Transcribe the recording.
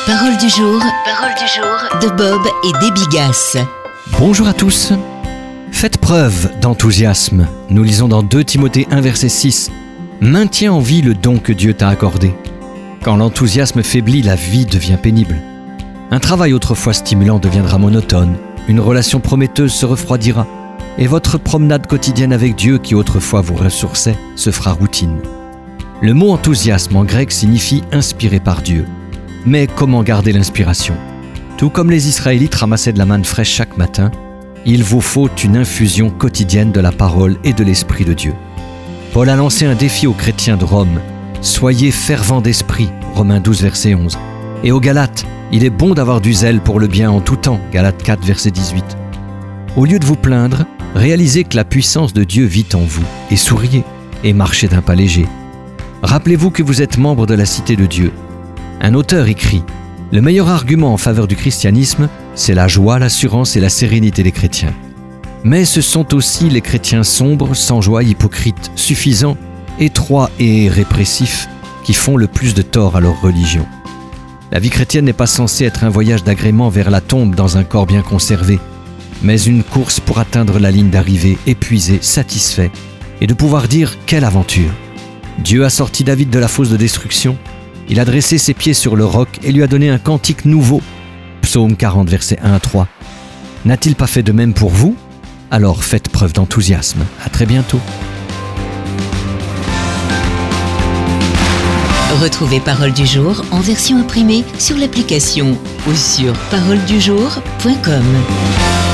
Parole du jour de Bob et Déby Gasse. Bonjour à tous. Faites preuve d'enthousiasme. Nous lisons dans 2 Timothée 1 verset 6. Maintiens en vie le don que Dieu t'a accordé. Quand l'enthousiasme faiblit, la vie devient pénible. Un travail autrefois stimulant deviendra monotone. Une relation prometteuse se refroidira. Et votre promenade quotidienne avec Dieu, qui autrefois vous ressourçait, se fera routine. Le mot enthousiasme en grec signifie inspiré par Dieu. Mais comment garder l'inspiration ? Tout comme les Israélites ramassaient de la manne fraîche chaque matin, il vous faut une infusion quotidienne de la parole et de l'Esprit de Dieu. Paul a lancé un défi aux chrétiens de Rome. Soyez fervents d'esprit, Romains 12 verset 11. Et aux Galates, il est bon d'avoir du zèle pour le bien en tout temps, Galates 4 verset 18. Au lieu de vous plaindre, réalisez que la puissance de Dieu vit en vous et souriez et marchez d'un pas léger. Rappelez-vous que vous êtes membre de la cité de Dieu. Un auteur écrit « Le meilleur argument en faveur du christianisme, c'est la joie, l'assurance et la sérénité des chrétiens. Mais ce sont aussi les chrétiens sombres, sans joie, hypocrites, suffisants, étroits et répressifs qui font le plus de tort à leur religion. La vie chrétienne n'est pas censée être un voyage d'agrément vers la tombe dans un corps bien conservé, mais une course pour atteindre la ligne d'arrivée, épuisé, satisfait, et de pouvoir dire « Quelle aventure !» Dieu a sorti David de la fosse de destruction. Il a dressé ses pieds sur le roc et lui a donné un cantique nouveau. Psaume 40, versets 1 à 3. N'a-t-il pas fait de même pour vous ? Alors faites preuve d'enthousiasme. À très bientôt. Retrouvez Parole du jour en version imprimée sur l'application ou sur paroledujour.com.